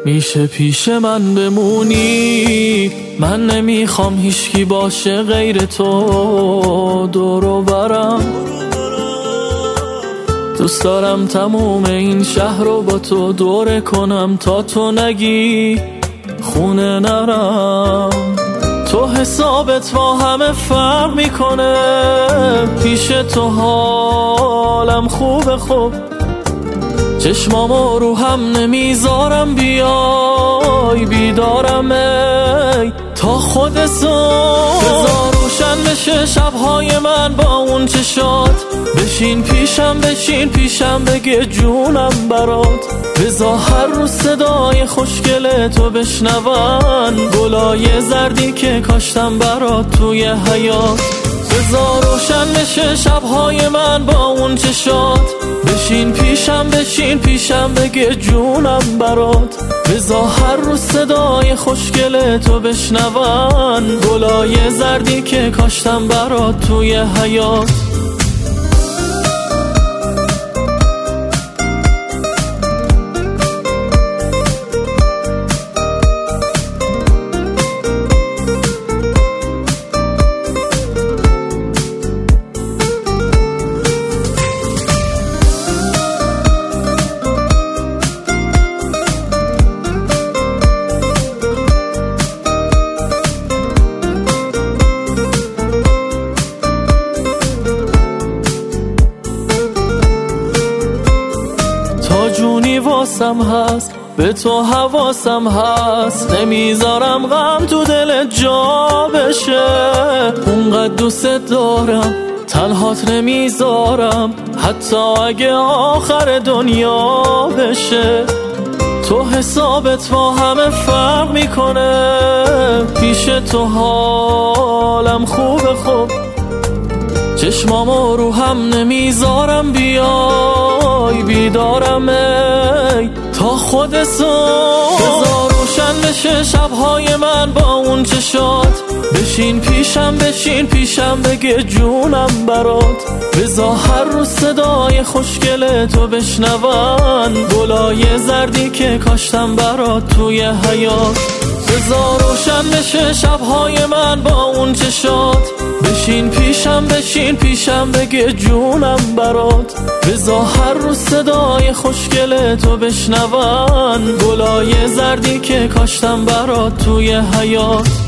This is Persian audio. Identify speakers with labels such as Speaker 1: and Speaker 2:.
Speaker 1: میشه پیش من بمونی؟ من نمیخوام هیچکی باشه غیر تو دور و برم. دوست دارم تموم این شهر رو با تو دوره کنم تا تو نگی خونه نرم. تو حسابت با همه فرق میکنه، پیش تو حالم خوبه. خب چشمامو رو هم نمیذارم بیای بیدارم ای تا خود صبح. بذار روشن بشه شبهای من با اون چشات، بشین پیشم بگه جونم برات. بذار هر روز صدای خوشگل تو بشنون، گلای زردی که کاشتم برات توی حیاط. بذار روشن بشه شبهای من با اون چشات، بشین پیشم بگه جونم برات. بذار هر روز صدای خوشگل تو بشنون، گلای زردی که کاشتم برات توی حیاط. جونی واسم هست، به تو حواسم هست، نمیذارم غم تو دلت جا بشه. اونقدر دوست دارم تنهات نمیذارم، حتی اگه آخر دنیا بشه. تو حسابت با همه فرق میکنه، پیش تو حالم خوبه. خب چشمامو رو هم نمیذارم بیای بیدارم ای تا خود صبح. بذار روشن بشه شبهای من با اون چشات، بشین پیشم بگه جونم برات. بذار هر روز صدای خوشگل تو بشنون، گلای زردی که کاشتم برات توی حیاط. بذار روشن بشه شبهای من با اون چشات، بشین پیشم بگه جونم برات. بذار هر روز صدای خوشگل تو بشنون، گلای زردی که کاشتم برات توی حیاط.